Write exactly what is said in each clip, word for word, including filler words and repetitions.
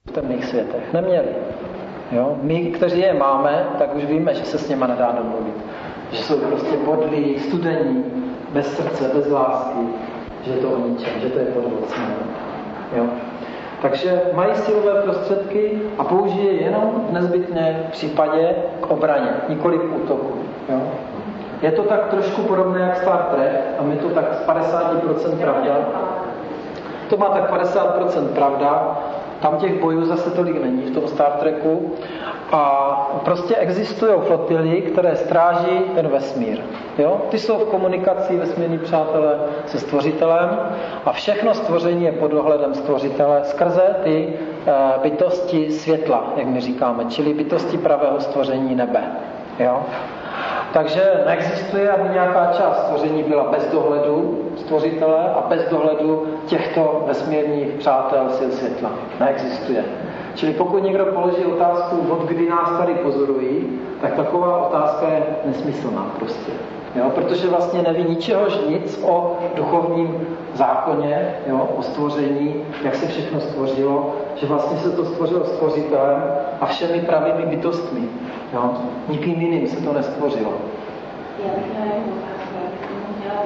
v temných světech. Neměli. Jo? My, kteří je máme, tak už víme, že se s něma nedá domluvit. Že jsou prostě podlí, studení, bez srdce, bez lásky, že je to o ničem, že to je podvod. Jo? Takže mají silové prostředky a použije jenom nezbytně v případě k obraně, nikoli k útoku. Jo? Je to tak trošku podobné jak Star Trek, a my to tak z padesát procent pravda. To má tak padesát procent pravda, tam těch bojů zase tolik není v tom Star Treku. A prostě existují flotily, které stráží ten vesmír. Jo? Ty jsou v komunikaci vesmírní přátelé se stvořitelem a všechno stvoření je pod dohledem stvořitele skrze ty e, bytosti světla, jak my říkáme, čili bytosti pravého stvoření nebe. Jo? Takže neexistuje, aby nějaká část stvoření byla bez dohledu stvořitele a bez dohledu těchto vesmírných přátel sil světla. Neexistuje. Čili pokud někdo položí otázku, od kdy nás tady pozorují, tak taková otázka je nesmyslná prostě. Jo? Protože vlastně neví ničehož nic o duchovním zákoně, jo? O stvoření, jak se všechno stvořilo, že vlastně se to stvořilo stvořitelem a všemi pravými bytostmi. Jo? Nikým jiným se to nestvořilo. Já bych měla jednu otázku, já bych měla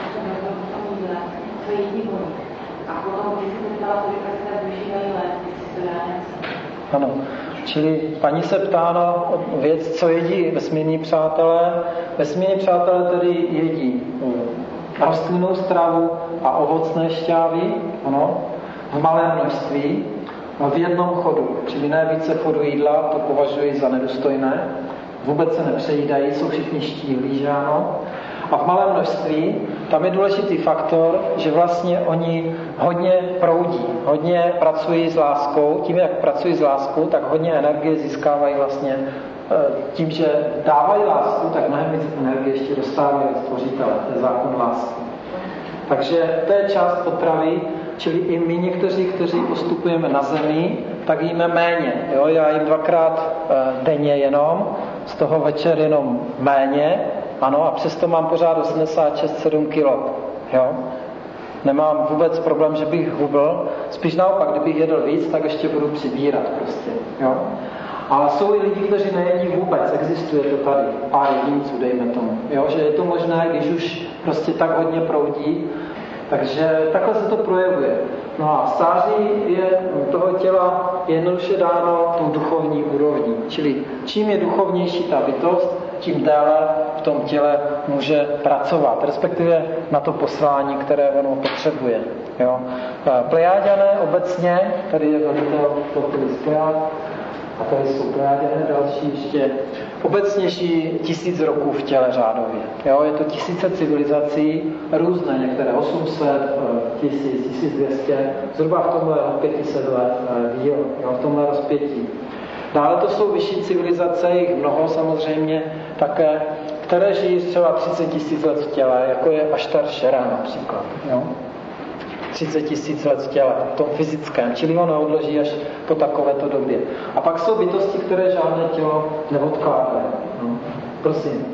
vyzvat, co je jiný boj. A potom, když se zeptala, kolik se využívají let, jestli to dá něco. Ano, čili paní se ptá na věc, co jedí vesmírní přátelé. Vesmírní přátelé tedy jedí rostlinnou stravu a ovocné šťávy, ano, v malém množství, v jednom chodu, čili ne více chodu jídla, to považuji za nedůstojné, vůbec se nepřejídají, jsou všichni štíhlí, že ano. A v malém množství, tam je důležitý faktor, že vlastně oni hodně proudí, hodně pracují s láskou. Tím, jak pracují s láskou, tak hodně energie získávají vlastně tím, že dávají lásku, tak mnohem víc energie ještě dostávají od stvořitele. To je zákon lásky. Takže to je část potravy, čili i my někteří, kteří postupujeme na zemi, tak jíme méně. Jo? Já jím dvakrát denně jenom, z toho večer jenom méně, ano, a přesto mám pořád osmdesát šest sedm kilo. Jo? Nemám vůbec problém, že bych hubl. Spíš naopak, kdybych jedl víc, tak ještě budu přibírat prostě. Jo? Ale jsou i lidi, kteří nejedí vůbec. Existuje to tady. Pár jedinců, dejme tomu. Jo? Že je to možné, když už prostě tak hodně proudí. Takže takhle se to projevuje. No a stáří je toho těla jednoduše dáno tou duchovní úrovní. Čili čím je duchovnější ta bytost, tím déle v tom těle může pracovat, respektive na to poslání, které ono potřebuje. Jo. Plejáďané obecně, tady je velitel flotily z Plejád, a tady jsou Plejáďané další ještě, obecnější tisíc roků v těle řádově. Jo, je to tisíce civilizací, různé, některé osm set, tisíc, tisíc dvě stě, zhruba v tomhle pět set let díl, jo, v tomhle rozpětí. Dále to jsou vyšší civilizace, jich mnoho samozřejmě také, které žijí třeba třicet tisíc let v těle, jako je Aštar Šera například. Jo? třicet tisíc let v těle, v tom fyzickém, čili ho neodloží až po takovéto době. A pak jsou bytosti, které žádné tělo neodkládají. No. Prosím.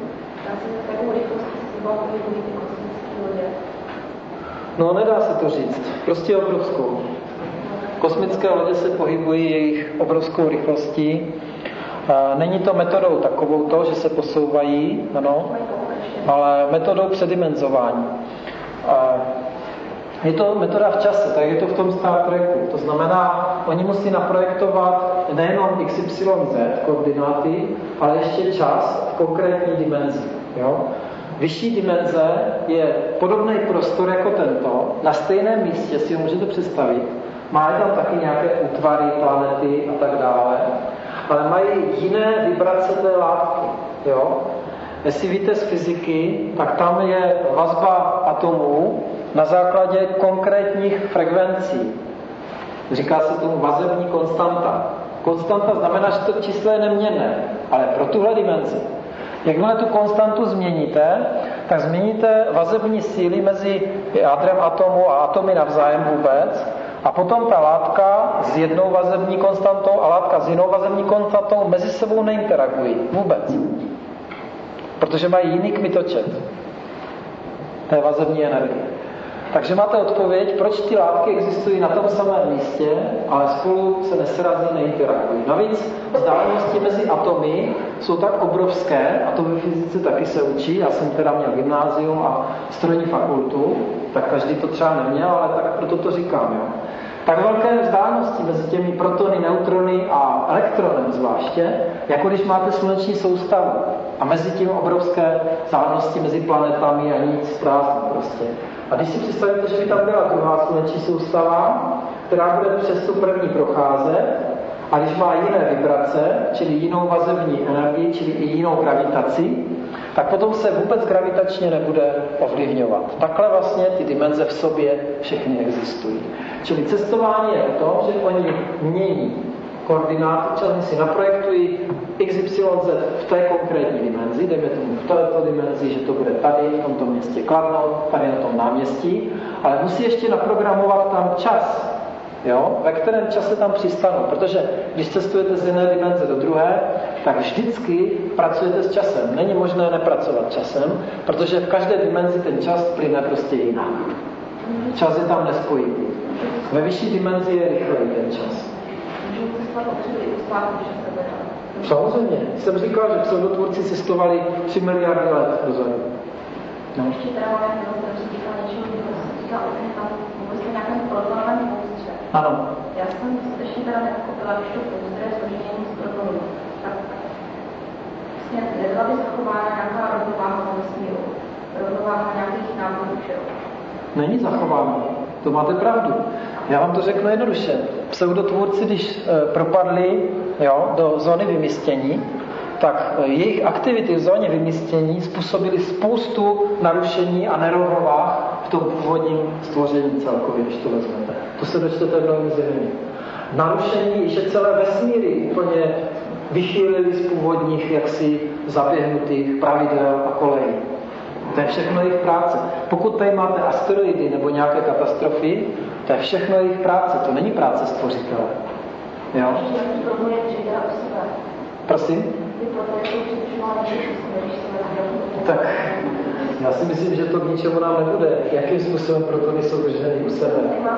No, nedá se to říct. Prostě obrovskou. Kosmické lodě se pohybují jejich obrovskou rychlostí. Není to metodou takovou to, že se posouvají, ano, ale metodou předimenzování. Je to metoda v čase, tak je to v tom Star Treku. To znamená, oni musí naprojektovat nejenom X Y Z koordináty, ale ještě čas v konkrétní dimenzi. Jo? Vyšší dimenze je podobný prostor jako tento, na stejném místě si ho můžete představit. Má tam taky nějaké útvary, planety a tak dále, ale mají jiné vibrace té látky. Jo? Jestli víte z fyziky, tak tam je vazba atomů na základě konkrétních frekvencí. Říká se tomu vazební konstanta. Konstanta znamená, že to číslo je neměnné, ale pro tuhle dimenzi. Jakmile tu konstantu změníte, tak změníte vazební síly mezi jádrem atomu a atomy navzájem vůbec, a potom ta látka s jednou vazební konstantou a látka s jinou vazební konstantou mezi sebou neinteragují vůbec. Protože mají jiný kmitočet té vazební energie. Takže máte odpověď, proč ty látky existují na tom samém místě, ale spolu se nesrazí, neinteragují. Navíc vzdálenosti mezi atomy jsou tak obrovské, a to ve fyzice taky se učí, já jsem teda měl gymnázium a strojní fakultu, tak každý to třeba neměl, ale tak proto to říkám. Jo. Tak velké vzdálenosti mezi těmi protony, neutrony a elektronem zvláště, jako když máte sluneční soustavu a mezi tím obrovské vzdálenosti mezi planetami a nic, prázdno prostě. A když si představíte, že by tam byla druhá sluneční soustava, která bude přes tu první procházet, a když má jiné vibrace, čili jinou vazební energii, čili i jinou gravitaci, tak potom se vůbec gravitačně nebude ovlivňovat. Takhle vlastně ty dimenze v sobě všechny existují. Čili cestování je o tom, že oni mění koordináty, čili si naprojektují X Y Z v té konkrétní dimenzi, dejme tomu v této dimenzi, že to bude tady, v tomto městě Kladno, tady na tom náměstí, ale musí ještě naprogramovat tam čas, jo, ve kterém čase tam přistanou, protože když cestujete z jedné dimenze do druhé, tak vždycky pracujete s časem. Není možné nepracovat časem, protože v každé dimenzi ten čas plyne prostě jinak. Čas je tam nespojitý. Ve vyšší dimenzi je rychlejší ten čas. Samozřejmě. Jsem říkal, že pseudotvůrci cestovali tři miliardy let dozadu. No. Ještě teda máme, jsem si říkal něčeho, říkal o tom, tam vůbec nějakém protonovaném pouzdře. Ano. Já jsem skutečně teda nepochopila, když to pouzdře je složení z protonů. Tak vlastně nebyla by zachována nějaká rovnováha v vesmíru, rovnováha nějakých návodů, že jo? Není zachována. To máte pravdu. Já vám to řeknu jednoduše. Pseudotvůrci, když e, propadli jo, do zóny vymístění, tak e, jejich aktivity v zóně vymístění způsobily spoustu narušení a nerovnovách v tom původním stvoření celkově, když to vezmete. To se dočtete v Novém zjevení. Narušení, že celé vesmíry úplně vychýlili z původních jaksi zaběhnutých pravidel a kolejí. To je všechno jejich práce. Pokud tady máte asteroidy nebo nějaké katastrofy, to je všechno jejich práce, to není práce stvořitele. Jo? Prosím? Tak já si myslím, že to k ničemu nám nebude. Jakým způsobem protony jsou drženy u sebe?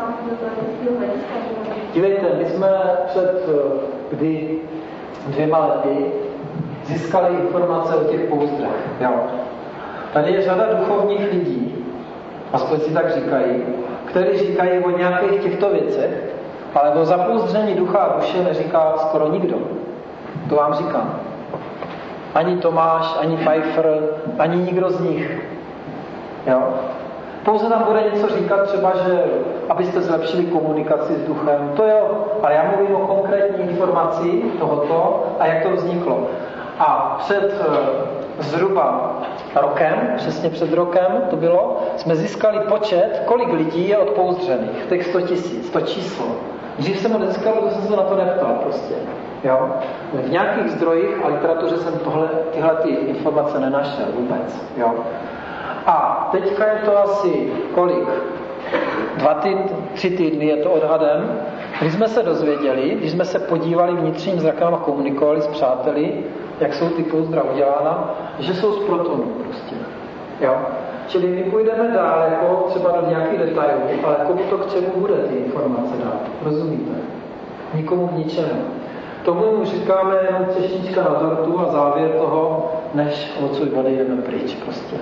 Dívejte, my jsme před kdy dvěma lety získali informace o těch pouzdrech. Jo? Tady je řada duchovních lidí, aspoň si tak říkají, kteří říkají o nějakých těchto věcech, ale o zapouzdření ducha a duše neříká skoro nikdo. To vám říkám. Ani Tomáš, ani Pfeiffer, ani nikdo z nich. Jo? Pouze tam bude něco říkat třeba, že abyste zlepšili komunikaci s duchem. To jo, ale já mluvím o konkrétní informaci tohoto a jak to vzniklo. A před zhruba rokem, přesně před rokem to bylo, jsme získali počet, kolik lidí je odpouzdřených, těch sto tisíc, to číslo. Dřív jsem ho nezískal, protože jsem se na to neptal prostě. Jo? V nějakých zdrojích a literatuře jsem tohle, tyhle ty informace nenašel vůbec. Jo? A teďka je to asi kolik? Dva týdny, tři týdny je to odhadem. Když jsme se dozvěděli, když jsme se podívali vnitřním zrakem a komunikovali s přáteli, jak jsou ty pouzdra udělána, že jsou z protonů prostě. Jo? Čili my půjdeme dál, jako třeba do nějakých detailů, ale komu to k čemu bude ty informace dát? Rozumíte? Nikomu k ničemu. Tomu mu říkáme jenom třešnička na dortu a závěr toho, než odsud odejdeme pryč prostě.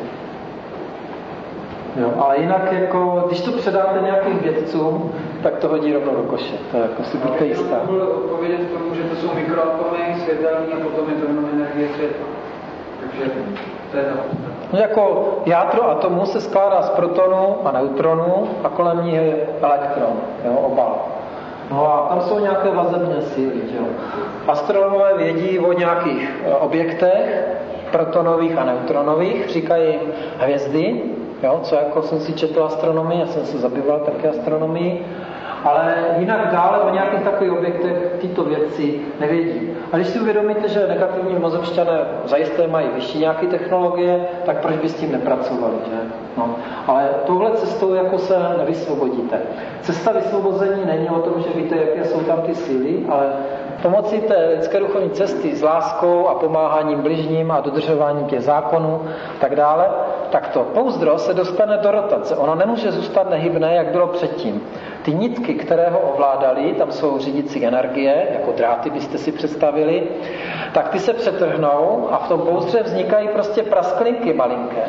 Jo, ale jinak, jako, když to předáte nějakým vědcům, tak to hodí rovnou do koše. To je jako si buďte jistá. Já budu odpovědět k tomu, že to jsou mikroatomy, světelný a potom je to jenom energie světla. Takže to je to. No jako jádro atomu se skládá z protonu a neutronu a kolem ní je elektron, jo, obal. No a tam jsou nějaké vazebné síly, jo. Astronomové vědí o nějakých objektech, protonových a neutronových, říkají hvězdy, jo, co jako jsem si četl astronomii, já jsem se zabýval také astronomii, ale jinak dále o nějakých takových objektech tyto věci nevědí. A když si uvědomíte, že negativní mimozemšťané zajisté mají vyšší nějaké technologie, tak proč by s tím nepracovali, že? No. Ale touhle cestou jako se nevysvobodíte. Cesta vysvobození není o tom, že víte, jaké jsou tam ty síly, ale pomocí té lidské duchovní cesty s láskou a pomáháním bližním a dodržováním těch zákonů a tak dále, tak to pouzdro se dostane do rotace. Ono nemůže zůstat nehybné, jak bylo předtím. Ty nitky, které ho ovládaly, tam jsou řídící energie, jako dráty byste si představili, tak ty se přetrhnou a v tom pouzdře vznikají prostě prasklinky malinké.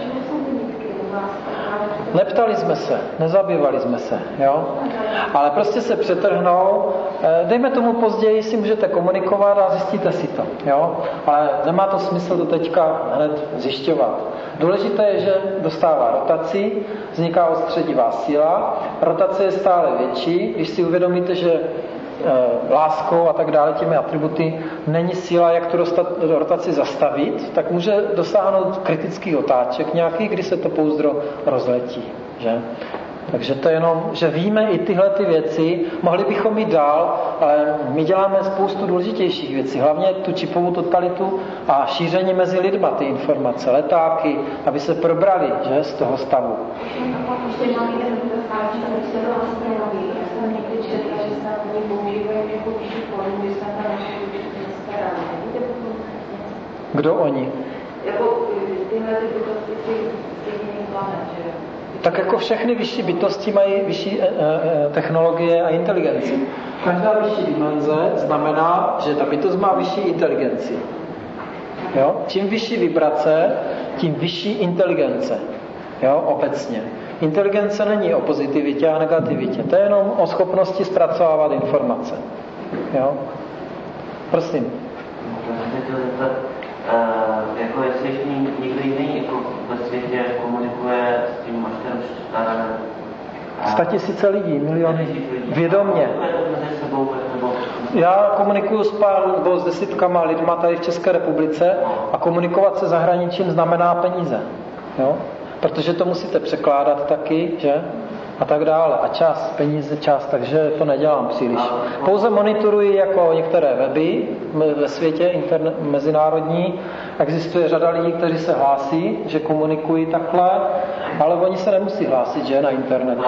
Neptali jsme se, nezabývali jsme se, jo? Ale prostě se přetrhnou, dejme tomu později, si můžete komunikovat a zjistíte si to, jo? Ale nemá to smysl to teďka hned zjišťovat. Důležité je, že dostává rotaci, vzniká odstředivá síla, rotace je stále větší, když si uvědomíte, že láskou a tak dále, těmi atributy, není síla, jak tu rotaci zastavit, tak může dosáhnout kritický otáček nějaký, kdy se to pouzdro rozletí. Že? Takže to je jenom, že víme i tyhle ty věci, mohli bychom jít dál, ale my děláme spoustu důležitějších věcí, hlavně tu čipovou totalitu a šíření mezi lidma ty informace, letáky, aby se probrali, že, z toho stavu. Kdo oni? Jako tyhle ty bytosti z těch jiných planet, že? Tak jako všechny vyšší bytosti mají vyšší e, e, technologie a inteligenci. Každá vyšší dimenze znamená, že ta bytost má vyšší inteligenci. Jo? Čím vyšší vibrace, tím vyšší inteligence. Jo? Obecně. Inteligence není o pozitivitě a negativitě. To je jenom o schopnosti zpracovávat informace. Jo? Prosím. Uh, jako jestli ještě někdo jiný jako ve světě komunikuje s tím maštem Statisíce lidí, miliony, vědomně. Já komunikuju s pár nebo s desítkama lidma tady v České republice a komunikovat se zahraničím znamená peníze. Jo? Protože to musíte překládat taky, že? A tak dále. A čas, peníze, čas, takže to nedělám příliš. Pouze monitoruji jako některé weby ve světě internet, mezinárodní. Existuje řada lidí, kteří se hlásí, že komunikují takhle, ale oni se nemusí hlásit, že, na internetu.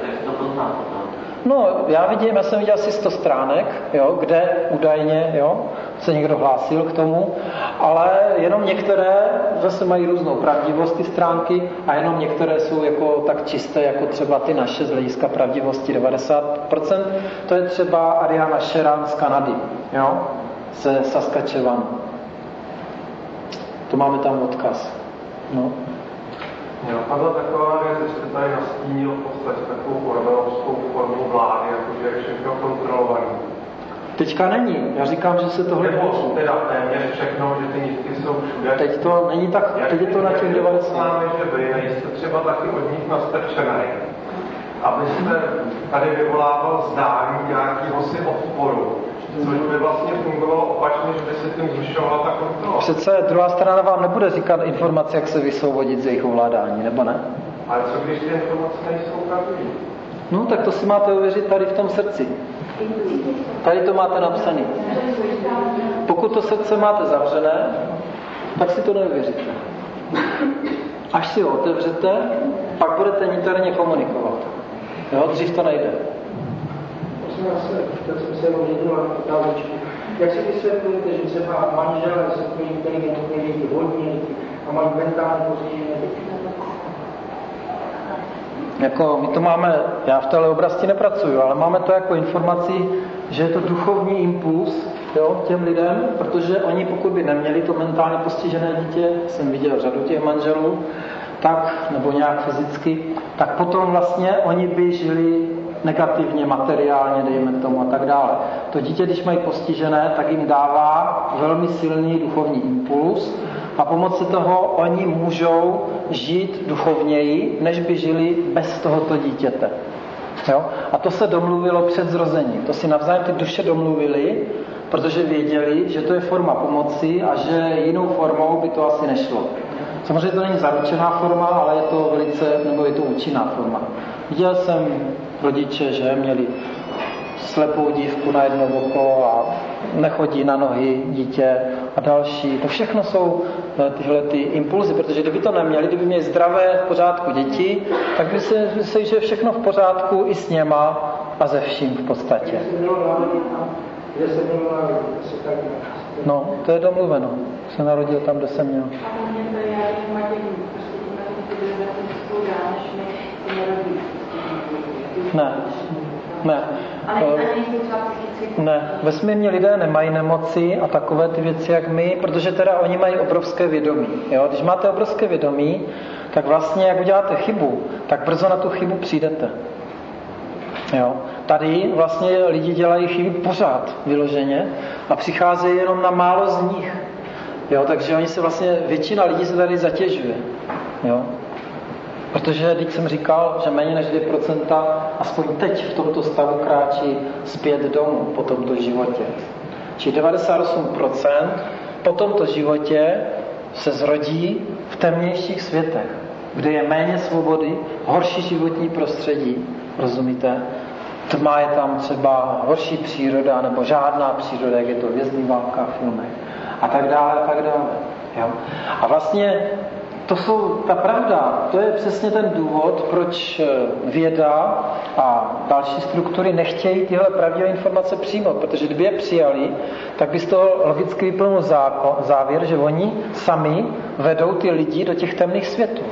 No, já vidím, já jsem viděl asi sto stránek, jo, kde údajně, jo, se někdo hlásil k tomu, ale jenom některé zase mají různou pravdivost ty stránky a jenom některé jsou jako tak čisté, jako třeba ty naše z hlediska pravdivosti devadesát procent. To je třeba Ariana Sharan z Kanady, jo, ze Saskatchewanu. To máme tam odkaz. No. Mě napadla taková věc, že jste tady nastínil v podstatě takovou orwellovskou formu vlády, jakože je všechno kontrolované. Teďka není. Já říkám, že se tohle nebo teda téměř všechno, že ty nitky jsou všude. Teď to není tak, jak teď je to na těch devadesát. Známe, že vy nejste třeba taky od nich nastrčený. Abyste tady vyvolával zdání nějakého si odporu. Což by vlastně fungovalo opačně, že by se tím zvyšovala ta kontrola. Přece druhá strana vám nebude říkat informace, jak se vysvobodit z jejich ovládání, nebo ne? Ale co když ty informace nejsou pravdivé? No, tak to si máte uvěřit tady v tom srdci. Tady to máte napsané. Pokud to srdce máte zavřené, tak si to neuvěříte. Až si ho otevřete, pak budete niterně komunikovat. Jo, dřív to nejde. Prosím vás, chtěl jsem se jenom jednu otázečku. Jak si vysvětlujete, že třeba manželé jsou takový inteligentní lidi, hodní lidi a mají mentální postižené děti? Jako my to máme, já v téhle oblasti nepracuju, ale máme to jako informaci, že je to duchovní impuls, jo, těm lidem, protože oni pokud by neměli to mentálně postižené dítě, jsem viděl řadu těch manželů, tak, nebo nějak fyzicky, tak potom vlastně oni by žili negativně, materiálně, dejme tomu a tak dále. To dítě, když mají postižené, tak jim dává velmi silný duchovní impuls a pomocí toho oni můžou žít duchovněji, než by žili bez tohoto dítěte. Jo? A to se domluvilo před zrozením. To si navzájem ty duše domluvili, protože věděli, že to je forma pomoci a že jinou formou by to asi nešlo. Samozřejmě to není zaručená forma, ale je to velice, nebo je to účinná forma. Viděl jsem rodiče, že měli slepou dívku na jedno oko a nechodí na nohy dítě a další. To všechno jsou tyhle ty impulzy, protože kdyby to neměli, kdyby měli zdravé v pořádku děti, tak by se mysleli, že je všechno v pořádku i s něma a ze vším v podstatě. kde se měl narodit, se tak No, to je domluveno. Se narodil tam, kde jsem měl. Ne, ne. Ne, vesmírní lidé nemají nemoci a takové ty věci, jak my, protože teda oni mají obrovské vědomí. Jo? Když máte obrovské vědomí, tak vlastně, jak uděláte chybu, tak brzo na tu chybu přijdete. Jo? Tady vlastně lidi dělají chyby pořád vyloženě a přicházejí jenom na málo z nich. Jo? Takže oni se vlastně, většina lidí se tady zatěžuje. Jo? Protože, když jsem říkal, že méně než dvě procenta aspoň teď v tomto stavu kráčí zpět domů po tomto životě. Či devadesát osm procent po tomto životě se zrodí v temnějších světech, kde je méně svobody, horší životní prostředí, rozumíte? Tma je tam třeba horší příroda, nebo žádná příroda, jak je to v Hvězdných válkách, filmech a tak dále, a tak dále. Jo? A vlastně to jsou, ta pravda, to je přesně ten důvod, proč věda a další struktury nechtějí tyhle pravdivé informace přijmout, protože kdyby je přijali, tak by z toho logicky vyplnul závěr, že oni sami vedou ty lidi do těch temných světů.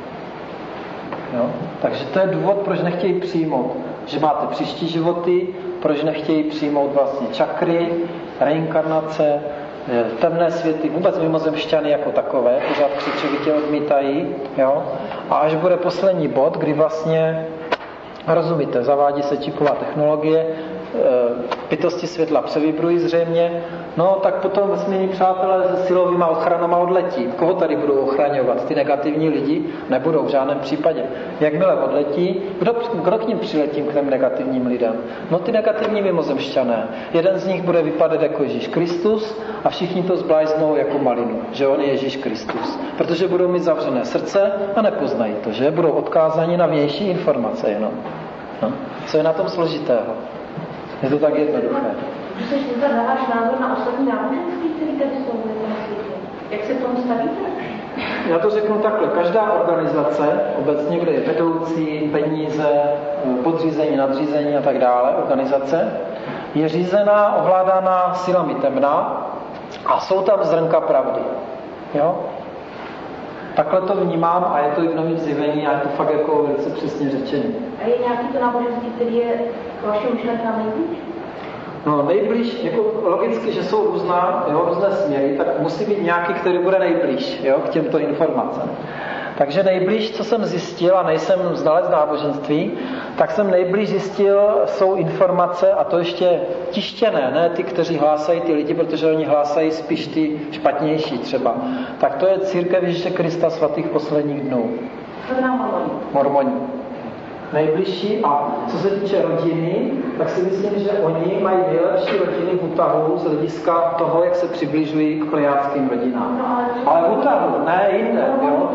Jo? Takže to je důvod, proč nechtějí přijmout, že máte příští životy, proč nechtějí přijmout vlastně čakry, reinkarnace, temné světy, vůbec mimozemšťany jako takové, pořád křičovitě odmítají. Jo? A až bude poslední bod, kdy vlastně, rozumíte, zavádí se čipová technologie, bytosti světla převibrují zřejmě, no tak potom vesmírní přátelé se silovýma ochranama odletí. Koho tady budou ochraňovat? Ty negativní lidi nebudou v žádném případě. Jakmile odletí, kdo, kdo k ním přiletí, k těm negativním lidem? No ty negativní mimozemšťané. Jeden z nich bude vypadat jako Ježíš Kristus a všichni to zblajznou jako malinu, že on je Ježíš Kristus. Protože budou mít zavřené srdce a nepoznají to, že budou odkázáni na vnější informace jenom. No. Co je na tom složitého? Je to tak jednoduché. Můžu se zeptat na váš názor na ostatní náboženství, které tady jsou na světě? Jak se k tomu stavíte? Já to řeknu takhle. Každá organizace, obecně, kde je vedoucí, peníze, podřízení, nadřízení a tak dále, organizace, je řízená, ovládána silami temna a jsou tam zrnka pravdy. Jo? Takhle to vnímám a je to i v Novém zjevení a je to fakt jako velice přesně řečené. A je nějaký to náboženství, který je k vašim myšlenkám nejblíž? No nejblíž, jako logicky, že jsou různá, jo, různé směry, tak musí být nějaký, který bude nejblíž, jo, k těmto informacím. Takže nejblíž, co jsem zjistil, a nejsem znalec náboženství, tak jsem nejblíž zjistil, jsou informace, a to ještě tištěné, ne ty, kteří hlásají ty lidi, protože oni hlásají spíš ty špatnější třeba. Tak to je církev Ježíše Krista svatých posledních dnů. Mormoni. Nejbližší, a co se týče rodiny, tak si myslím, že oni mají nejlepší rodiny v Utahu z hlediska toho, jak se přibližují k plejádským rodinám. No, ale, ale v Utahu, ne jinde. Jo?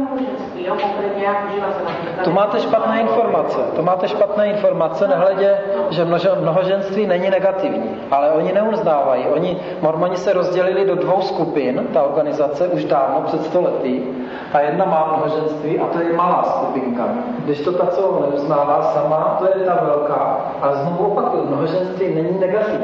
To máte špatné informace. To máte špatné informace, nehledě, že mnoho, mnohoženství není negativní. Ale oni neuznávají. Oni, Mormoni se rozdělili do dvou skupin, ta organizace, už dávno, před sto lety. A jedna má mnohoženství a to je malá skupinka. Když to ta, co neuznává sama, to je ta velká. Ale znovu opakuju, mnohoženství není negativní.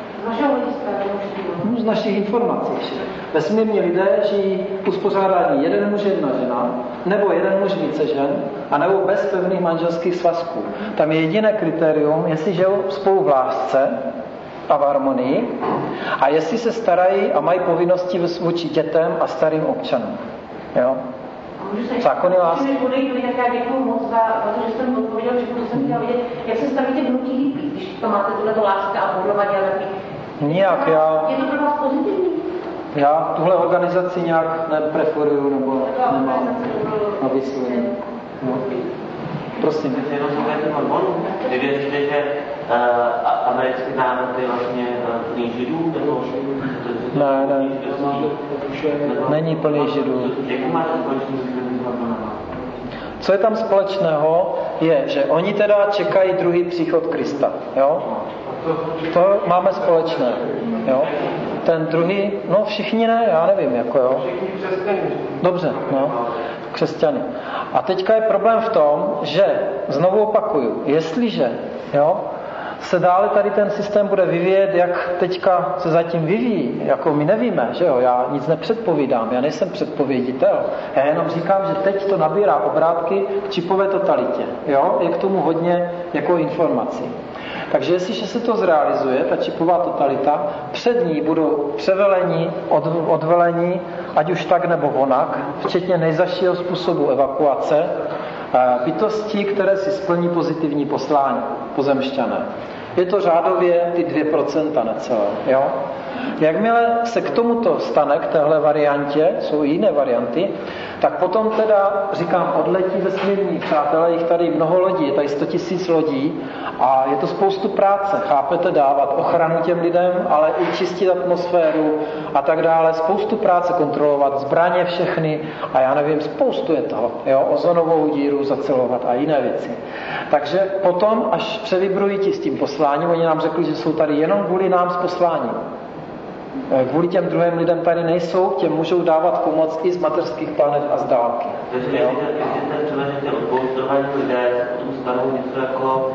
No, z našich informací. Vesmírní lidé žijí uspořádání jeden muž, jedna žena, nebo jeden muž, více žen, a nebo bez pevných manželských svazků. Tam je jediné kritérium, jestli žijou spolu v lásce a v harmonii, a jestli se starají a mají povinnosti vůči dětem a starým občanům. Jo? Zákony lásky. Děkuji moc za to, že jste mi odpověděl, že jsem chtěla vidět, jak se stavíte k hnutí hippie, když to máte tuhle láska a budování a taky. Nijak, já... Je to pro vás pozitivní? Já tuhle organizaci nějak nepreferuju, nebo nemám na vysvětlení. No. Prosím. Když jenom souhlasím hormonů, vy věříte, že uh, americký národ je vlastně uh, plný židů? Nebo... Ne, ne. Není plný židů. Jak máte společný s hormonama? Co je tam společného, je, že oni teda čekají druhý příchod Krista. Jo? To máme společné. Jo? Ten druhý, no všichni ne, já nevím, jako jo. Dobře, no, křesťany. A teďka je problém v tom, že, znovu opakuju, jestliže, jo, se dále tady ten systém bude vyvíjet, jak teďka se zatím vyvíjí, jako my nevíme, že jo, já nic nepředpovídám, já nejsem předpověditel, já jenom říkám, že teď to nabírá obrátky k čipové totalitě, jo, je k tomu hodně jako informací. Takže jestliže se to zrealizuje, ta čipová totalita, před ní budou převelení, od, odvelení, ať už tak nebo onak, včetně nejzašího způsobu evakuace, bytosti, které si splní pozitivní poslání, pozemšťané. Je to řádově ty dvě procenta necelé. Jo? Jakmile se k tomuto stane, k téhle variantě, jsou i jiné varianty, tak potom teda, říkám, odletí vesmírní přátelé, jich tady mnoho lodí, je tady sto tisíc lodí a je to spoustu práce, chápete, dávat ochranu těm lidem, ale i čistit atmosféru a tak dále, spoustu práce kontrolovat, zbraně všechny a já nevím, spoustu je toho, jo, ozonovou díru zacelovat a jiné věci. Takže potom, až převibrují ti s tím posláním, oni nám řekli, že jsou tady jenom kvůli nám s posláním. Kvůli těm druhým lidem tady nejsou, těm můžou dávat pomoc i z mateřských planet a z dálky. Takže jestli ten třeba, že ty odpouzdrování lidé se potom stanou něco jako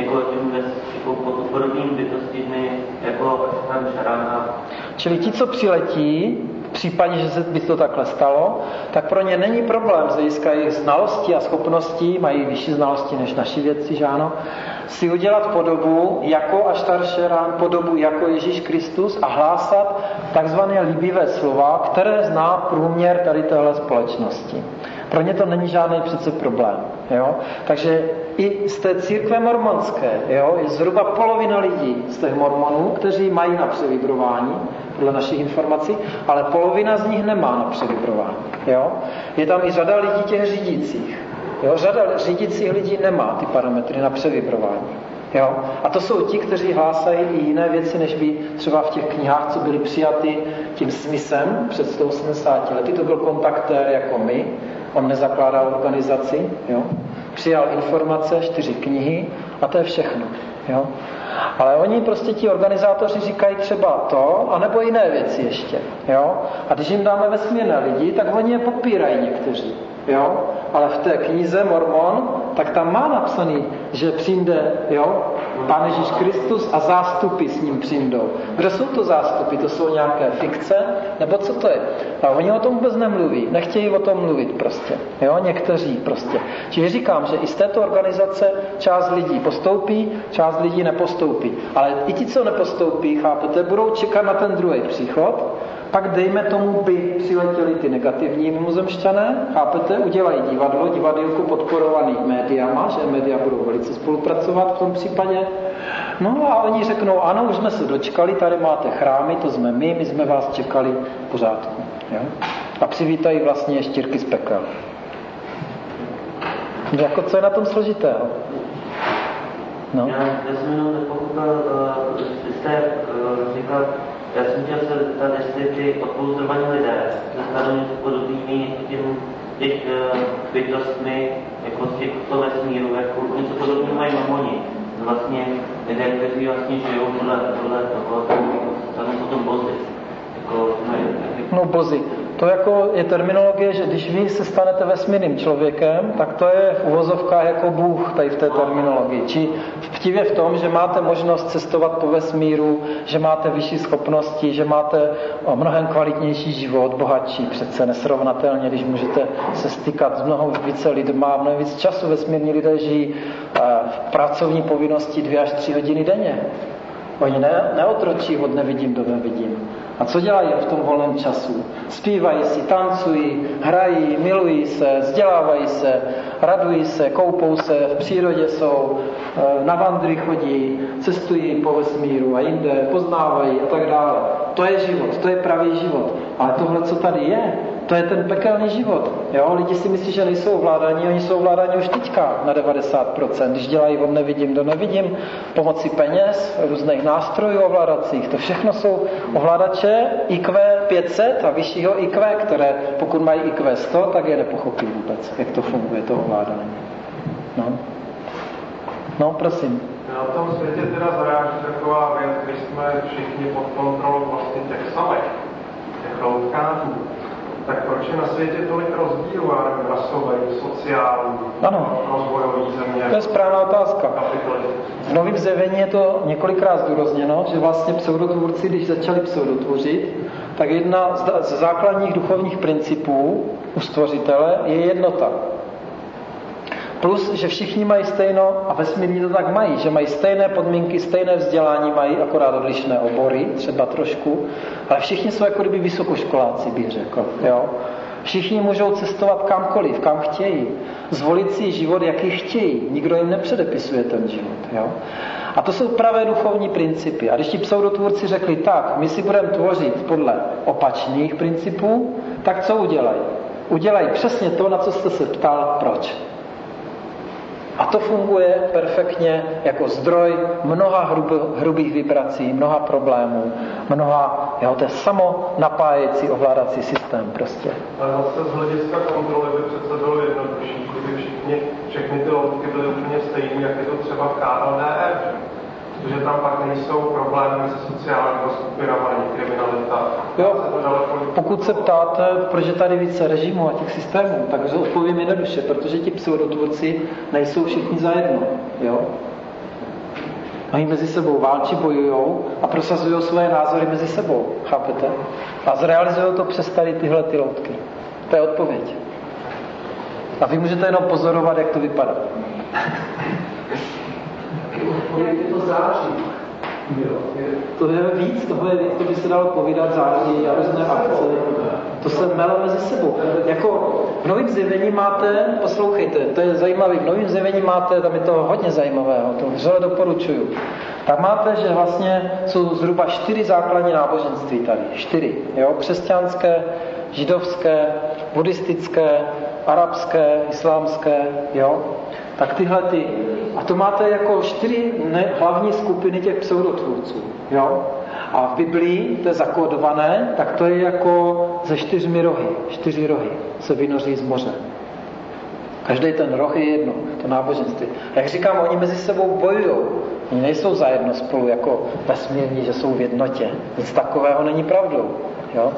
jako podobným bytostmi, jako tam šarana. Čili ti, co přiletí, v případě, že se by to takhle stalo, tak pro ně není problém z hlediska jejich znalostí a schopností, mají vyšší znalosti než naši vědci, že ano, si udělat podobu jako Aštar Šerán, podobu jako Ježíš Kristus a hlásat takzvané líbivé slova, které zná průměr tady téhle společnosti. Pro ně to není žádný přece problém. Jo? Takže i z té církve mormonské, jo, je zhruba polovina lidí z těch mormonů, kteří mají na převibrování, podle našich informací, ale polovina z nich nemá na převibrování. Jo? Je tam i řada lidí těch řídících. Jo? Řada řídících lidí nemá ty parametry na převibrování. Jo? A to jsou ti, kteří hlásají i jiné věci, než by třeba v těch knihách, co byly přijaty tím Smithem před sto osmdesáti lety. To byl kontaktér jako my, on nezakládal organizaci, jo? Přijal informace, čtyři knihy a to je všechno. Jo? Ale oni prostě ti organizátoři říkají třeba to, anebo jiné věci ještě. Jo? A když jim dáme vesmírné lidi, tak oni je popírají někteří. Jo? Ale v té knize Mormon, tak tam má napsaný, že přijde, jo, Pán Ježíš Kristus a zástupy s ním přijdou. Kdo jsou to zástupy? To jsou nějaké fikce? Nebo co to je? A oni o tom vůbec nemluví. Nechtějí o tom mluvit prostě. Jo? Někteří prostě. Čiže říkám, že i z této organizace část lidí postoupí, část lidí nepostoupí. Ale i ti, co nepostoupí, chápete, budou čekat na ten druhý příchod. Pak dejme tomu, by přiletěli ty negativní mimozemšťané, chápete, udělají divadlo, divadýlku podporovaný médiama, že média budou velice spolupracovat v tom případě. No a oni řeknou, ano, už jsme se dočkali, tady máte chrámy, to jsme my, my jsme vás čekali v pořádku. Jo? A přivítají vlastně štěrky z pekel. Jako co je na tom složitého? No. Já, já jsem jenom nepochopil, uh, jste uh, říkal, já jsem chtěl se zeptat, jestli ty odpouzdrovaní lidé se stanou něco podobnými těm těch uh, bytostmi, jako z těch toho vesmíru, jako něco podobného mají mormoni. Vlastně lidé, kteří vlastně žijou podle, podle toho, stanou potom bozy. Jako, no bozy. To jako je terminologie, že když vy se stanete vesmírným člověkem, tak to je v uvozovkách jako Bůh tady v té terminologii. Či vtivě v tom, že máte možnost cestovat po vesmíru, že máte vyšší schopnosti, že máte mnohem kvalitnější život, bohatší, přece nesrovnatelně, když můžete se stykat s mnoho více lidma, mnohem víc času. Vesmírní lidé žijí v pracovní povinnosti dvě až tři hodiny denně. Oni ne, neotročí od nevidím do nevidím. A co dělají v tom volném času? Zpívají si, tancují, hrají, milují se, vzdělávají se, radují se, koupou se, v přírodě jsou, na vandry chodí, cestují po vesmíru a jinde, poznávají a tak dále. To je život, to je pravý život. Ale tohle, co tady je, to je ten pekelný život. Jo? Lidi si myslí, že nejsou ovládaní, oni jsou ovládaní už teďka na devadesát procent, když dělají od nevidím do nevidím, pomocí peněz, různých nástrojů ovládacích. To všechno jsou ovládače í kvé pět set a vyššího í kvé, které pokud mají í kvé sto, tak je nepochopí vůbec, jak to funguje, to ovládání. No, no prosím. Na tom světě teda zaráží taková věc, když jsme všichni pod kontrolou vlastně těch samek, těch loutkářů. tak proč je na světě tolik rozdílů, já nevím, rasový, sociální, ano. rozvojový země? To je správná otázka. V Novém zjevení je to několikrát zdůrazněno, že vlastně pseudotvůrci, když začali pseudotvořit, tak jedna z základních duchovních principů u stvořitele je jednota. Plus, že všichni mají stejno, a vesmírní to tak mají, že mají stejné podmínky, stejné vzdělání, mají akorát odlišné obory, třeba trošku, ale všichni jsou jako kdyby vysokoškoláci, bych řekl. Jo? Všichni můžou cestovat kamkoliv, kam chtějí. Zvolit si život, jaký chtějí. Nikdo jim nepředepisuje ten život. Jo? A to jsou pravé duchovní principy. A když ti pseudotvůrci řekli tak, my si budeme tvořit podle opačných principů, tak co udělají? Udělají přesně to, na co jste se ptal, proč. A to funguje perfektně jako zdroj mnoha hrub, hrubých vibrací, mnoha problémů, mnoha, jo, to je samo napájecí, ovládací systém prostě. Ale zase z hlediska kontroly by přece bylo jednodušší, kdyby všichni, všechny ty loutky byly úplně stejné, jak je to třeba v K L D R, protože tam pak nejsou problémy se sociálními skupinama, ani kriminalita. Jo, pokud se ptáte, proč je tady více režimů a těch systémů, tak odpovím jednoduše, protože ti pseudotvůrci nejsou všichni zajedno. Jo? Oni mezi sebou válčí, bojujou a prosazují svoje názory mezi sebou. Chápete? A zrealizují to přes tady tyhle ty loutky. To je odpověď. A vy můžete jenom pozorovat, jak to vypadá. Je to září. Jo. To je víc, toho je víc, to by se dalo povídat, září a různé akce. To se mele mezi sebou. Jako v Novém zjevení máte, poslouchejte, to je zajímavé, v Novém zjevení máte, tam je to hodně zajímavého, to vřele doporučuju. Tam máte, že vlastně jsou zhruba čtyři základní náboženství tady. Čtyři. Jo? Křesťanské, židovské, buddhistické, arabské, islámské, jo? Tak tyhle ty. A to máte jako čtyři hlavní skupiny těch pseudotvůrců. Jo? A v Biblii, to je zakódované, tak to je jako ze čtyřmi rohy. Čtyři rohy se vynoří z moře. Každý ten roh je jedno, to náboženství. A jak říkám, oni mezi sebou bojují. Oni nejsou zajedno spolu jako vesmírní, že jsou v jednotě. Nic takového není pravdou. Jo?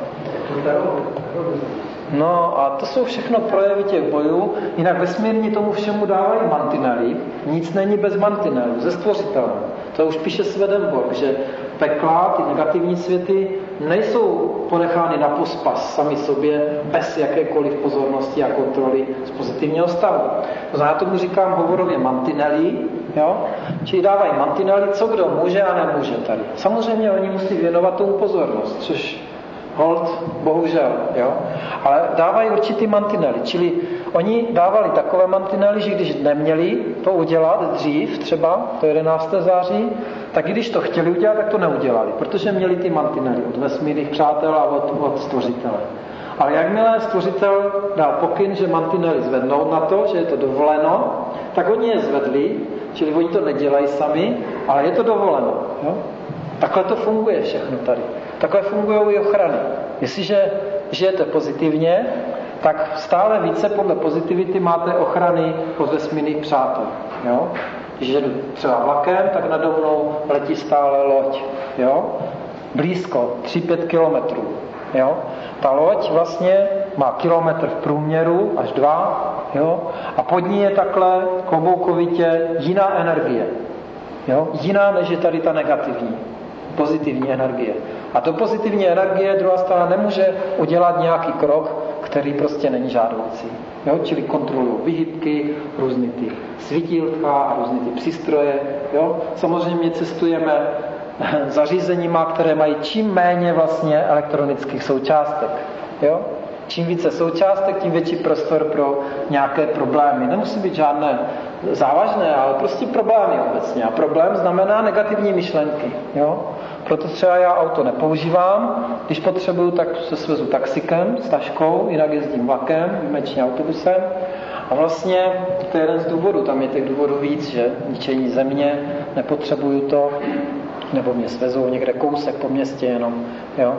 No a to jsou všechno projevy těch bojů, jinak vesmírní tomu všemu dávají mantinely, nic není bez mantinelů, ze stvořitelem. To už píše Swedenborg, že pekla, ty negativní světy, nejsou ponechány na pospas sami sobě, bez jakékoliv pozornosti a kontroly z pozitivního stavu. To znamená, tomu říkám hovorově mantinely, jo? Čili dávají mantinely, co kdo může a nemůže tady. Samozřejmě oni musí věnovat tomu pozornost, což hold, bohužel, jo. Ale dávají určitý mantinely, čili oni dávali takové mantinely, že když neměli to udělat dřív, třeba to jedenáctého září, tak když to chtěli udělat, tak to neudělali, protože měli ty mantinely od vesmírných přátel a od, od stvořitele. Ale jakmile stvořitel dal pokyn, že mantinely zvednou na to, že je to dovoleno, tak oni je zvedli, čili oni to nedělají sami, ale je to dovoleno, jo. Takhle to funguje všechno tady. Takhle fungují i ochrany. Jestliže žijete pozitivně, tak stále více podle pozitivity máte ochrany od vesmírných přátel. Jo? Když jedu třeba vlakem, tak nade mnou letí stále loď. Jo? Blízko, tři pět kilometrů. Jo? Ta loď vlastně má kilometr v průměru, až dva, jo? A pod ní je takhle kloboukovitě jiná energie. Jo? Jiná, než je tady ta negativní. Pozitivní energie. A do pozitivní energie druhá strana nemůže udělat nějaký krok, který prostě není žádoucí. Jo? Čili kontrolují vyhybky, různý ty svítilka a různý ty přístroje. Jo? Samozřejmě cestujeme zařízeníma, které mají čím méně vlastně elektronických součástek. Jo? Čím více součástek, tím větší prostor pro nějaké problémy. Nemusí být žádné závažné, ale prostě problémy obecně. A problém znamená negativní myšlenky. Jo? Proto třeba já auto nepoužívám. Když potřebuju, tak se svezu taxikem s taškou, jinak jezdím vlakem, výjimečně autobusem. A vlastně to je jeden z důvodů. Tam je těch důvodů víc, že ničení země, nepotřebuju to, nebo mě svezou někde kousek po městě jenom. Jo?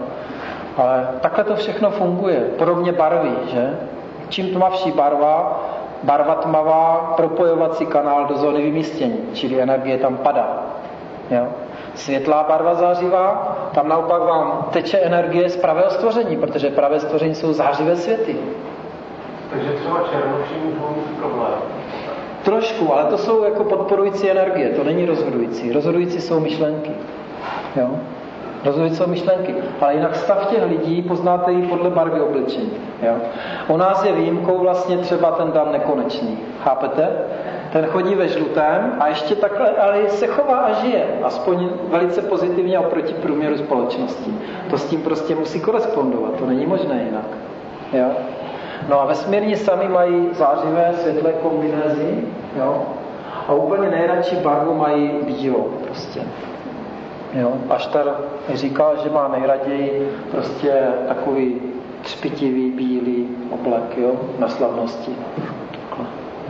Ale takhle to všechno funguje. Podobně barvy, že? Čím tmavší barva, barva tmavá, propojovací kanál do zóny vymístění, čili energie tam padá. Jo? světlá barva zářivá, tam naopak vám teče energie z pravého stvoření, protože pravé stvoření jsou zářivé světy. Takže třeba černoši můžou mít problém. Trošku, ale to jsou jako podporující energie, to není rozhodující. Rozhodující jsou myšlenky. Jo? Rozhodující jsou myšlenky. Ale jinak stav těch lidí poznáte ji podle barvy obličení. Jo? U nás je výjimkou vlastně třeba ten Dan Nekonečný. Chápete? Ten chodí ve žlutém a ještě takhle, ale se chová a žije. Aspoň velice pozitivně oproti průměru společnosti. To s tím prostě musí korespondovat. To není možné jinak. Jo? No a vesmírní sami mají zářivé světlé kombinézy, jo? A úplně nejradši barvu mají bílou prostě. Jo? Aštar říkal, že má nejraději prostě takový třpitivý bílý oblek, jo? Na slavnosti. Takhle.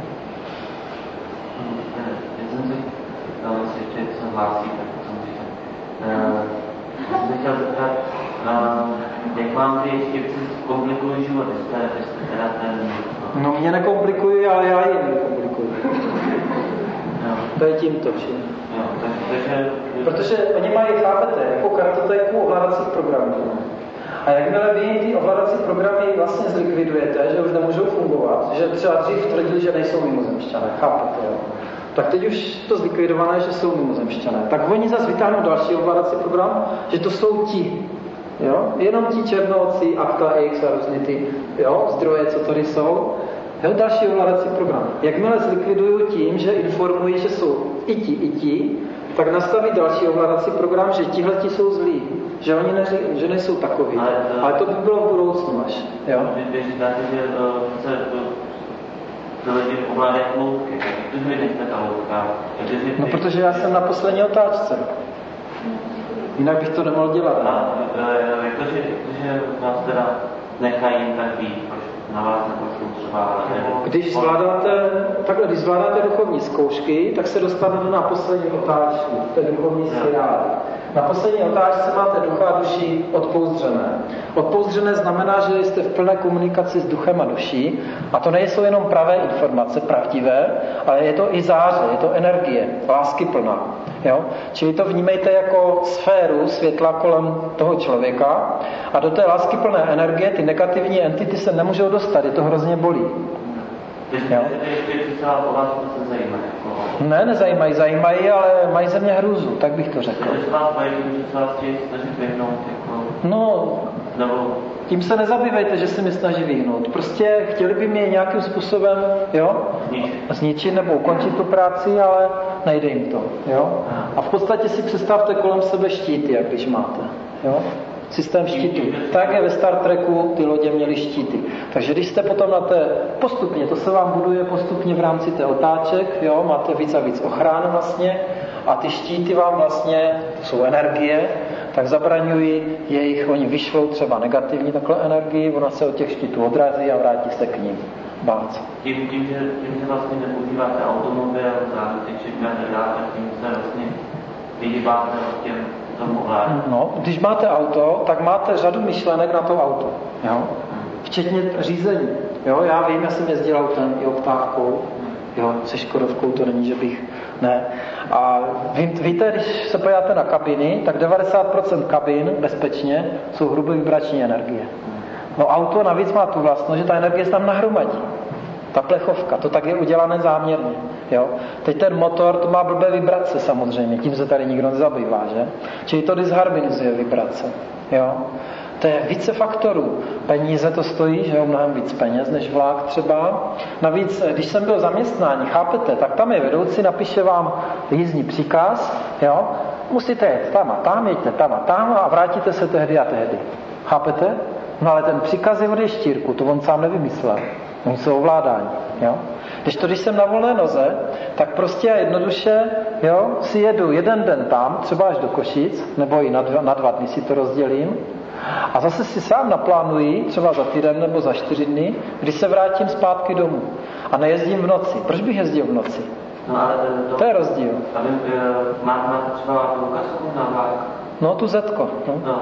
Já jsem si, ale si ještě co hlásí, tak jsem říkal. Já jsem se chtěl zeptat, jak vám ty štěpci komplikují život, jste, jste teda ten... No mě nekomplikují, ale já jim nekomplikuji. No. To je tímto vším. Jo, takže... Protože oni mají, chápete, jako kartotéku ovládacích programů. A jakmile vy ty ovládací programy vlastně zlikvidujete, že už nemůžou fungovat, že třeba dřív tvrdili, že nejsou mimozemšťané, chápete, jo? Tak teď už to zlikvidované, že jsou mimozemšťané. Tak oni zase vytáhnou další ovládací program, že to jsou ti. Jo? Jenom ti černooci, Acta X a různý ty jo? zdroje, co tady jsou. Jo? Další ovládací program. Jakmile zlikvidují tím, že informují, že jsou i ti, i ti, tak nastaví další ovládací program, že tihleti jsou zlí. Že oni neří, že nejsou takoví. Ale to, Ale to by bylo v budoucnu až. Jo? Když říkáte, že se to lidi ovládají loutky, tak když vy nejste ta loutka? No protože já jsem na poslední otáčce. Jinak bych to nemohl dělat. A jak to, že, že vás teda nechají tak být, proč na vás nepošlou třeba... Když zvládáte, takhle, když zvládáte duchovní zkoušky, tak se dostanete na poslední otáčku, to je duchovní spirály. Na poslední otáčce máte ducha a duši odpouzdřené. Odpouzdřené znamená, že jste v plné komunikaci s duchem a duší a to nejsou jenom pravé informace, pravdivé, ale je to i záře, je to energie, láskyplná. Jo? Čili to vnímejte jako sféru světla kolem toho člověka a do té láskyplné energie ty negativní entity se nemůžou dostat, je to hrozně bolí. Jo? Ne, nezajímají, zajímají, ale mají ze mě hrůzu, tak bych to řekl. No, tím se nezabývejte, že se mi snaží vyhnout. Prostě chtěli by mě nějakým způsobem, jo, zničit nebo ukončit tu práci, ale nejde jim to, jo. A v podstatě si představte kolem sebe štíty, jak když máte, jo. Systém štítů. Tak je ve Star Treku ty lodě měly štíty. Takže když jste potom na té, postupně, to se vám buduje postupně v rámci té otáček, jo, máte víc a víc ochrany vlastně a ty štíty vám vlastně, to jsou energie, tak zabraňují jejich, oni vyšlou třeba negativní takhle energii, ona se od těch štítů odrazí a vrátí se k ním. Bác. Tím, tím, že, tím, že vlastně nepoužíváte automobil, záležiteček a tak dále, tím se vlastně vyhýbáte od těm No, když máte auto, tak máte řadu myšlenek na to auto. Jo? Včetně řízení. Jo? Já vím, já jsem jezdil autem i oktávkou. Jo, se Škodovkou to není, že bych... Ne. A ví, víte, když se podíváte na kabiny, tak devadesát procent kabin bezpečně jsou hrubé vibrační energie. No auto navíc má tu vlastnost, že ta energie se tam nahromadí. Ta plechovka, to tak je udělané záměrně. Jo? Teď ten motor, to má blbé vibrace samozřejmě, tím se tady nikdo nezabývá, že? Čili to disharmonizuje vibrace. Jo? To je více faktorů. Peníze to stojí, že jo, mnohem víc peněz než vlak třeba. Navíc, když jsem byl zaměstnání, chápete, tak tam je vedoucí, napíše vám jízdní příkaz, jo? Musíte jet tam a tam, jeďte tam a tam a vrátíte se tehdy a tehdy. Chápete? No ale ten příkaz je od ještírku, to on sám nevymyslel. Oni jsou ovládání, jo. Když to, když jsem na volné noze, tak prostě a jednoduše, jo, si jedu jeden den tam, třeba až do Košic, nebo i na dva, na dva dny si to rozdělím, a zase si sám naplánuji, třeba za týden nebo za čtyři dny, když se vrátím zpátky domů. A nejezdím v noci. Proč bych jezdil v noci? No, ale to, to je rozdíl. Ale máte třeba ukazku na vlak? No, tu Zetko. No. No, no.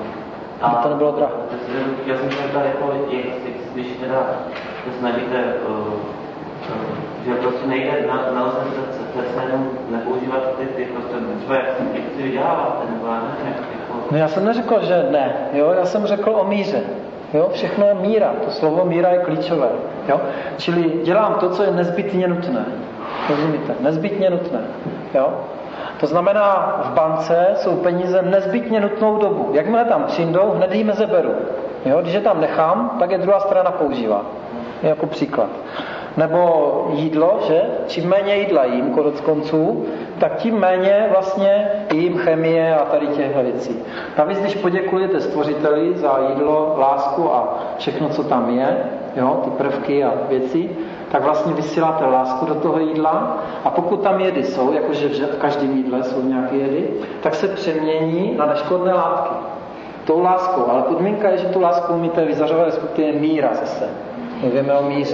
A to nebylo drahé. Já jsem se ptal, jako, když teda se snažíte uh, Že prostě nejde, nelze přece jenom nepoužívat ty, ty prostředky, třeba jak si vyděláváte, nebo já nevím, jako... No já jsem neřekl, že ne, jo, já jsem řekl o míře. Jo, všechno je míra, to slovo míra je klíčové. Jo? Čili dělám to, co je nezbytně nutné. Rozumíte? Nezbytně nutné. Jo? To znamená, v bance jsou peníze nezbytně nutnou dobu. Jakmile tam přijdou, hned jim zeberu. Jo? Když je tam nechám, tak je druhá strana používá. Jako příklad. Nebo jídlo, že? Čím méně jídla jím, konec konců, tak tím méně vlastně jím chemie a tady těchto věcí. Navíc, když poděkujete stvořiteli za jídlo, lásku a všechno, co tam je, jo, ty prvky a věci, tak vlastně vysíláte lásku do toho jídla a pokud tam jedy jsou, jakože v každém jídle jsou nějaké jedy, tak se přemění na neškodné látky. Tou láskou, ale podmínka je, že tu lásku umíte vyzařovat, respektive míra zase. Mluvíme o míře.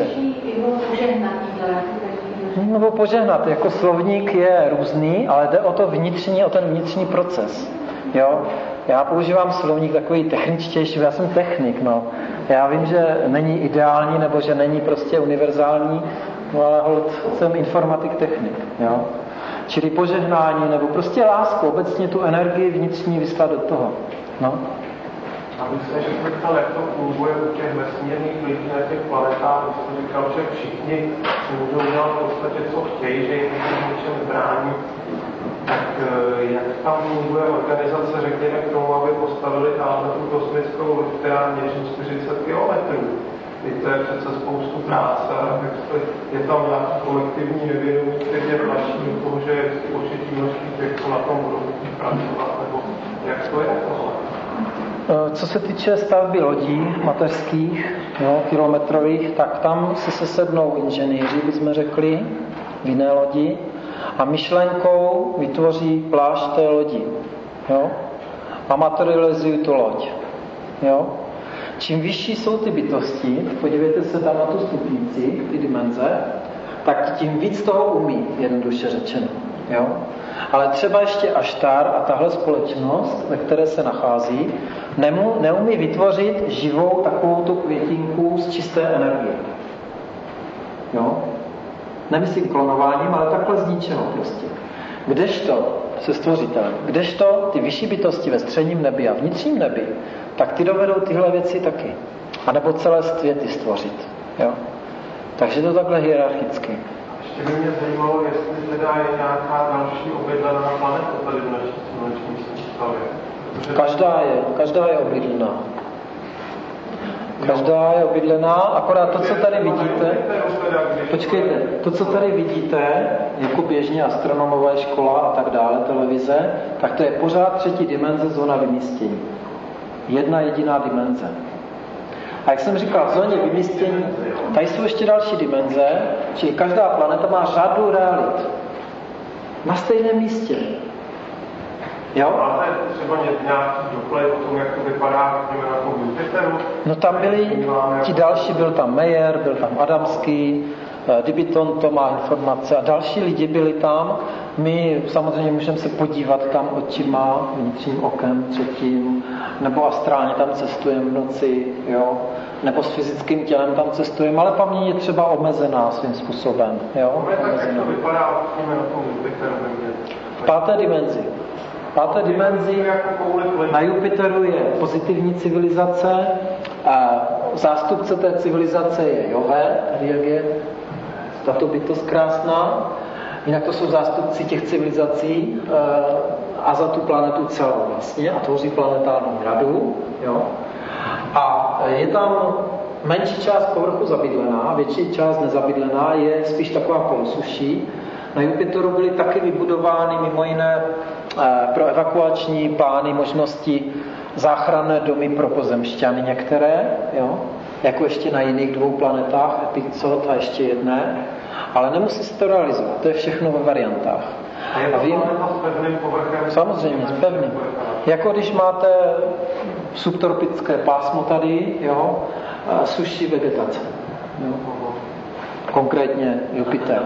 Nebo požehnat, jako slovník je různý, ale jde o to vnitřní, o ten vnitřní proces. Jo? Já používám slovník takový techničtější, já jsem technik, no. Já vím, že není ideální, nebo že není prostě univerzální, no ale hold, jsem informatik technik, jo. Čili požehnání, nebo prostě lásku, obecně tu energii vnitřní vyslat do toho, no. A vy jste říkal, jak to funguje u těch vesmírných lidí na těch planetách, vy jste říkal, že všichni můžou dělat v podstatě, co chtějí, že jim něčem brání. Tak jak tam funguje organizace, řekněme, k tomu, aby postavili tamhle tu kosmickou loď, která měří čtyřicet kilometrů. To je přece spoustu práce, je tam nějaký kolektivní nevědomí, který je tlačí do toho, že je určitý množství těch, co na tom budou pracovat, nebo jak to je tohle? Co se týče stavby lodí mateřských, jo, kilometrových, tak tam si se sednou inženýři, bychom řekli, v jiné lodi, a myšlenkou vytvoří plášť té lodi. Jo? A materializují tu loď. Jo? Čím vyšší jsou ty bytosti, podívejte se tam na tu stupnici, ty dimenze, tak tím víc toho umí, jednoduše řečeno. Jo? Ale třeba ještě Aštar a tahle společnost, ve které se nachází, nemu, neumí vytvořit živou takovou tu květinku z čisté energie. Jo? Nemyslím klonováním, ale takhle z ničeho prostě. Kdežto se stvořitelem, kdežto ty vyšší bytosti ve středním nebi a vnitřním nebi, tak ty dovedou tyhle věci taky. A nebo celé světy stvořit. Jo? Takže to takhle hierarchicky. Ještě by mě zajímalo, jestli teda je nějaká další obydlená planeta tady v naší sluneční soustavě. Každá je, každá je obydlená. Každá je obydlená, akorát to, co tady vidíte, počkejte, to, co tady vidíte, jako běžně astronomové škola a tak dále, televize, tak to je pořád třetí dimenze zóna vymístění. Jedna jediná dimenze. A jak jsem říkal, v zóně vymístění, tady jsou ještě další dimenze, čili každá planeta má řadu realit. Na stejném místě. Jo? Máte třeba nějaký doklad o tom, jak to vypadá na tom Jupiteru? No tam byli, ti další, byl tam Meyer, byl tam Adamský, Dibiton to má informace a další lidi byli tam. My samozřejmě můžeme se podívat tam očima, vnitřním okem, třetím, nebo astrálně tam cestujeme v noci, jo? Nebo s fyzickým tělem tam cestujeme, ale paměť je třeba omezená svým způsobem. Jo? Tak jak to vypadá na tom Jupiteru? V páté dimenzi. V páté dimenzi na Jupiteru je pozitivní civilizace a zástupce té civilizace je Jové, tady jak je tato bytost krásná. Jinak to jsou zástupci těch civilizací a za tu planetu celou vlastně a tvoří planetární radu. Jo? A je tam menší část povrchu zabydlená, větší část nezabydlená, je spíš taková polosuší. Na Jupiteru byly taky vybudovány mimo jiné pro evakuační plány možnosti záchranné domy pro pozemšťany některé, jo? Jako ještě na jiných dvou planetách, Epicot a ještě jedné, ale nemusí se to realizovat, to je všechno ve variantách. A je to vím, s pevným povrchem? Samozřejmě, s pevným. Jako když máte subtropické pásmo tady, jo, suší vegetace. Jo. Konkrétně Jupiter.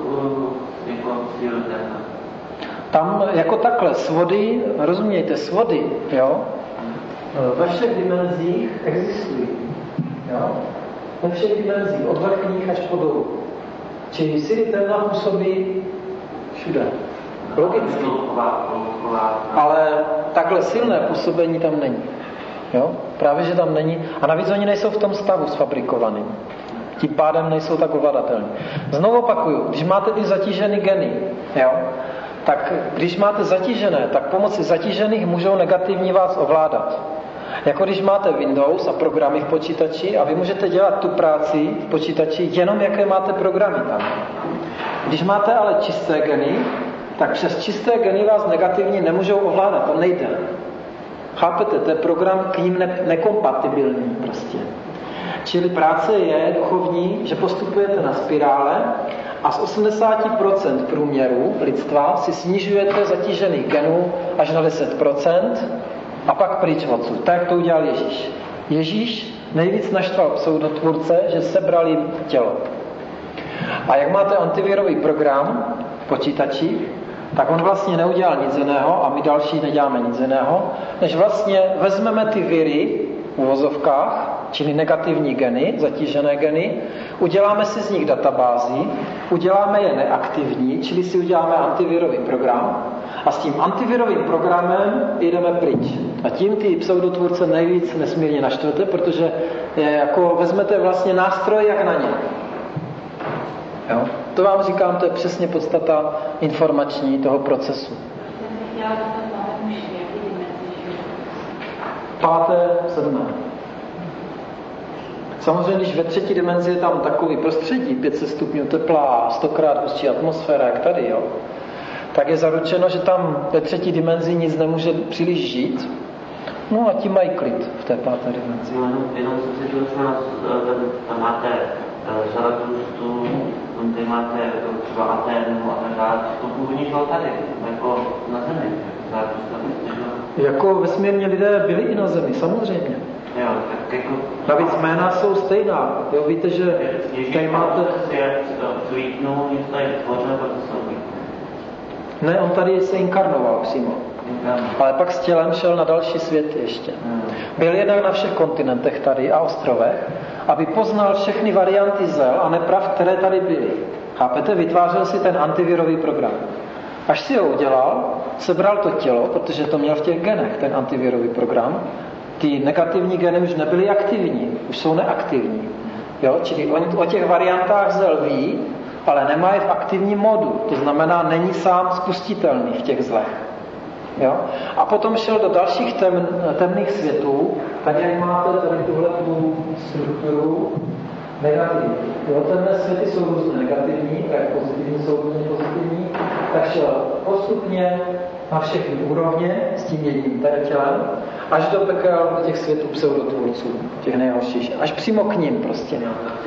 Tam jako takhle svody, rozumějte, svody, jo, ve všech dimenzích existují. Jo? Ve všech dimenzích, od vrchních až po dolů. Čili síly temna působí všude. Logicky. Ale takhle silné působení tam není. Jo? Právě, že tam není. A navíc oni nejsou v tom stavu sfabrikovaným. Tím pádem nejsou tak ovladatelní. Znovu opakuju, když máte ty zatížené geny, jo? Tak když máte zatížené, tak pomocí zatížených můžou negativní vás ovládat. Jako když máte Windows a programy v počítači a vy můžete dělat tu práci v počítači jenom jaké máte programy tam. Když máte ale čisté geny, tak přes čisté geny vás negativní nemůžou ovládat, to nejde. Chápete, to je program k ním ne- nekompatibilní prostě. Čili práce je duchovní, že postupujete na spirále a z osmdesát procent průměru lidstva si snižujete zatížených genů až na deset procent a pak pryč odsud. Tak, jak to udělal Ježíš. Ježíš nejvíc naštval pseudotvůrce, že sebrali tělo. A jak máte antivirový program v počítači, tak on vlastně neudělal nic jiného a my další neděláme nic jiného, než vlastně vezmeme ty viry v uvozovkách, čili negativní geny, zatížené geny, uděláme si z nich databázi, uděláme je neaktivní, čili si uděláme antivirový program a s tím antivirovým programem jdeme pryč. A tím ty pseudotvůrce nejvíc nesmírně naštvete, protože je jako vezmete vlastně nástroj jak na ně. Jo? To vám říkám, to je přesně podstata informační toho procesu. Páté, sedmé. Samozřejmě, když ve třetí dimenzi je tam takový prostředí, pět set stupňů tepla, stokrát hustší atmosféra, jak tady, jo, tak je zaručeno, že tam ve třetí dimenzi nic nemůže příliš žít. No a ti mají klid v té páté dimenzi. No, jenom jsem si chtěl, tam máte Zaratustru, tady máte třeba Aténu a tak dále. To původně bylo tady, jako na Zemi. Jako vesmírní lidé byli i na Zemi, samozřejmě. Jo, tak jako... Navíc jména jsou stejná. Jo, víte, že tady máte... Svět svítnul, něco je tvořeno, proto jsou Ne, on tady se inkarnoval přímo. Ale pak s tělem šel na další svět ještě. Byl jednak na všech kontinentech tady a ostrovech, aby poznal všechny varianty zel a neprav, které tady byly. Chápete? Vytvářel si ten antivirový program. Až si ho udělal, sebral to tělo, protože to měl v těch genech, ten antivirový program. Ty negativní geny už nebyly aktivní, už jsou neaktivní. Jo? Čili oni o těch variantách zel ví, ale nemá je v aktivním modu. To znamená, není sám spustitelný v těch zlech. Jo? A potom šel do dalších tem, temných světů, tak jak máte tady tuhle tu strukturu negativní. Jo? Temné světy jsou různě negativní, tak pozitivní jsou různě pozitivní, tak šel postupně na všechny úrovně s tím jedním tady tělem, až do pekel do těch světů pseudotvůrců, těch nejhorších. Až přímo k ním prostě.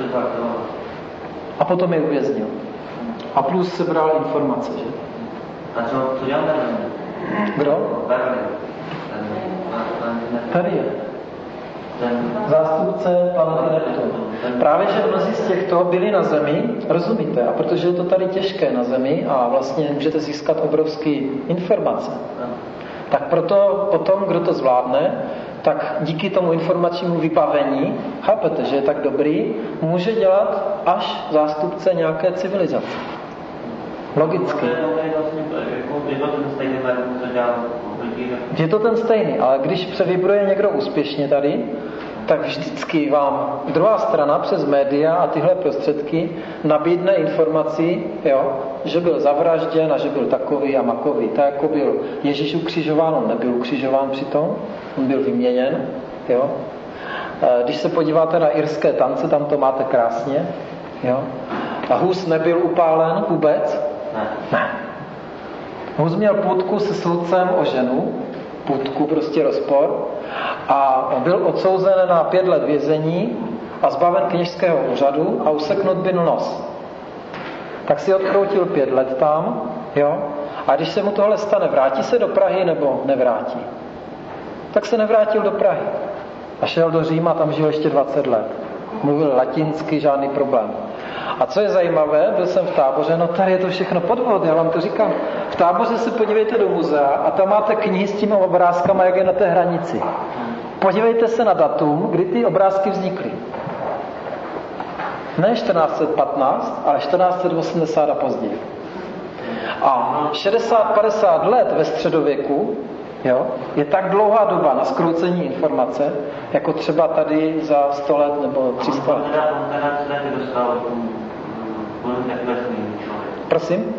A potom je uvěznil. A plus sebral informace, že? A co, co dělal Berlin? Kdo? Berlin. Tady je. Zástupce planety Neptun. Právě, že mnozí z těchto byli na Zemi, rozumíte, a protože je to tady těžké na Zemi a vlastně můžete získat obrovské informace, tak proto potom, kdo to zvládne, tak díky tomu informačnímu vybavení, chápete, že je tak dobrý, může dělat až zástupce nějaké civilizace. Logicky. Je to ten stejný, ale když převibruje někdo úspěšně tady, tak vždycky vám druhá strana přes média a tyhle prostředky nabídne informaci, jo, že byl zavražděn a že byl takový a makový. Tak jako byl Ježíš ukřižován, on nebyl ukřižován přitom, on byl vyměněn. Jo. Když se podíváte na irské tance, tam to máte krásně. Jo. A Hus nebyl upálen vůbec? Ne. Ne. Hus měl půtku se soudcem o ženu, půtku, prostě rozpor, a byl odsouzen na pět let vězení a zbaven kněžského úřadu a useknut byl nos. Tak si odkroutil pět let tam, jo, a když se mu tohle stane, vrátí se do Prahy nebo nevrátí? Tak se nevrátil do Prahy. A šel do Říma, tam žil ještě dvacet let. Mluvil latinsky, žádný problém. A co je zajímavé, byl jsem v Táboře, no tady je to všechno podvod, já vám to říkám. V Táboře se podívejte do muzea a tam máte knihy s těmi obrázkama, jak je na té hranici. Podívejte se na datum, kdy ty obrázky vznikly. Ne čtrnáct set patnáct, ale čtrnáct set osmdesát a později. A šedesát padesát let ve středověku, jo, je tak dlouhá doba na zkroucení informace, jako třeba tady za sto let nebo tři sta let. Prosím?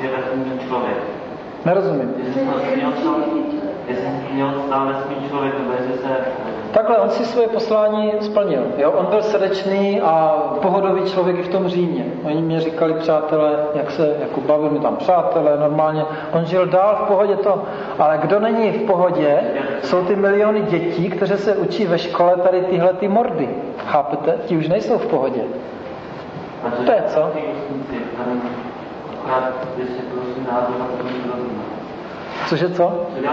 Nerozumím. Takhle, on si svoje poslání splnil. Jo? On byl srdečný a pohodový člověk i v tom Římě. Oni mě říkali, přátelé, jak se jako bavili mi tam přátelé, normálně. On žil dál v pohodě to. Ale kdo není v pohodě, jsou ty miliony dětí, kteří se učí ve škole tady tyhle ty mordy. Chápete? Ti už nejsou v pohodě. To je co? Cože co?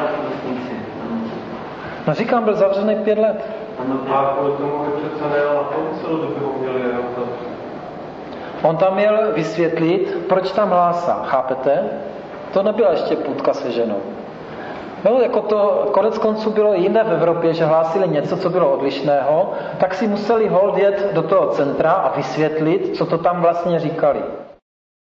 No říkám, byl zavřený pět let. A kvůli tomu přece nejel na tom celou dobu měli jenom to. On tam měl vysvětlit, proč tam hlásá, chápete? To nebyla ještě půtka se ženou. No, jako to konec konců bylo jiné v Evropě, že hlásili něco, co bylo odlišného, tak si museli hold jet do toho centra a vysvětlit, co to tam vlastně říkali.